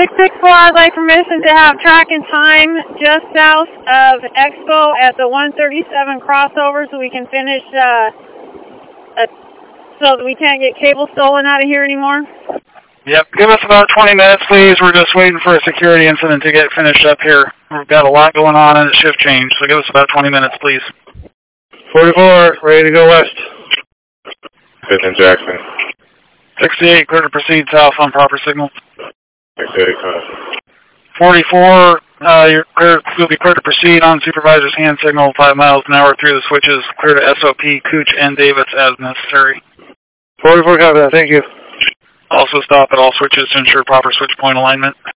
664, I'd like permission to have track and time just south of Expo at the 137 crossover so we can finish, so that we can't get cable stolen out of here anymore. Yep, give us about 20 minutes, please. We're just waiting for a security incident to get finished up here. We've got a lot going on and a shift change, so give us about 20 minutes, please. 44, ready to go west. 5th and Jackson. 68, clear to proceed south on proper signal. 680, copy. 44, you'll be clear to proceed on supervisor's hand signal 5 miles an hour through the switches, clear to SOP, Cooch, and Davis as necessary. 44, copy that, thank you. Also stop at all switches to ensure proper switch point alignment.